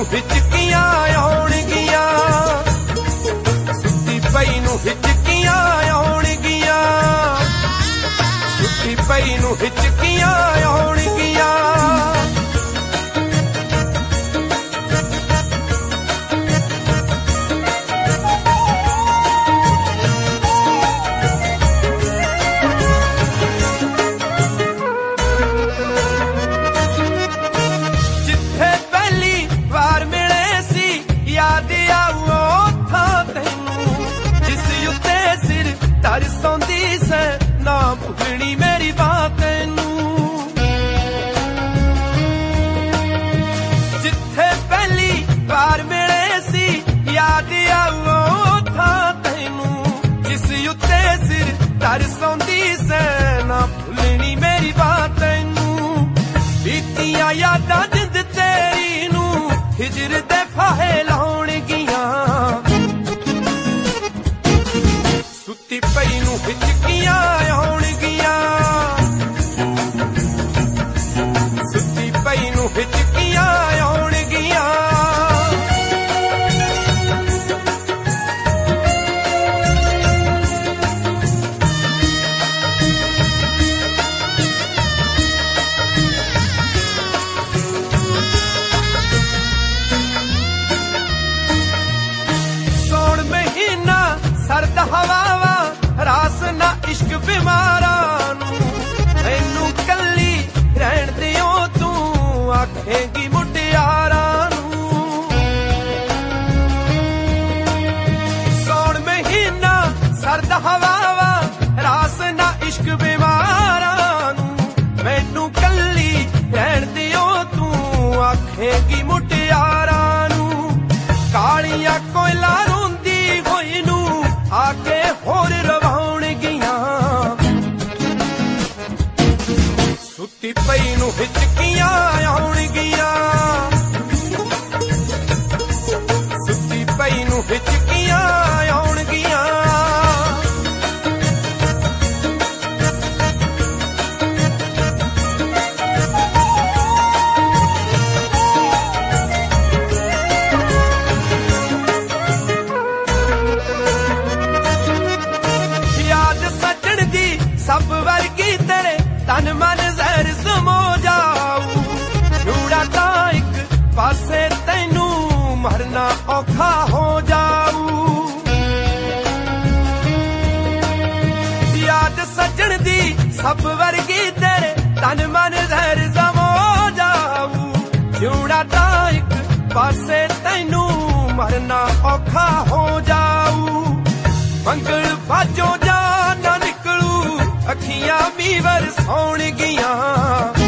हिचकियां आउणगियां, सुत्ती पई नूं हिचकियां आउणगियां, सुत्ती पई नूं हिचकियां आउणगियां। तरसोंदी से ना भुलनी मेरी बात नूं, जिथे पहली बार मिले सी याद आऊ था तैनू, जिस उत्ते सिर तरसोंदी से ना भुलनी मेरी बात नूं। बीतियां यादां जिंद तेरी नूं हिजर दे फाहे लाउणगियां, सुत्ती पई नूं हिचकियां आउणगियां, सुत्ती पई नूं हिचकियां आउणगियां। सौण महीना सर्द हवावां रास ना इश्क बीमारां नूं, मैनू कल्ली रहण दिओ तू आखेगी मुटियारां नूं। सौण महीना सर्द हवावां रास ना इश्क बीमारां नूं, मैनू कल्ली रहण दिओ तू आखेगी मुटियारां नूं। कालियां कोयला रोंदी होई नूं आके होर रवाउणगियां, सुत्ती पई नूं हिचकियां आउणगियां, सुत्ती पई नूं हिचकियां आउणगियां। सब वर्गी तेरे तन मन जहर समो जाऊ, जूड़ा ता एक पासे तैनू मरना औखा हो जाऊ। याद सजण दी सब वर्गी तेरे तन मन जहर समो जाऊ, जूड़ा ता एक पासे तैनू मरना औखा हो जाऊ। मंगल बाजो जा ना निकलू अखियां भी वरसौणगियां,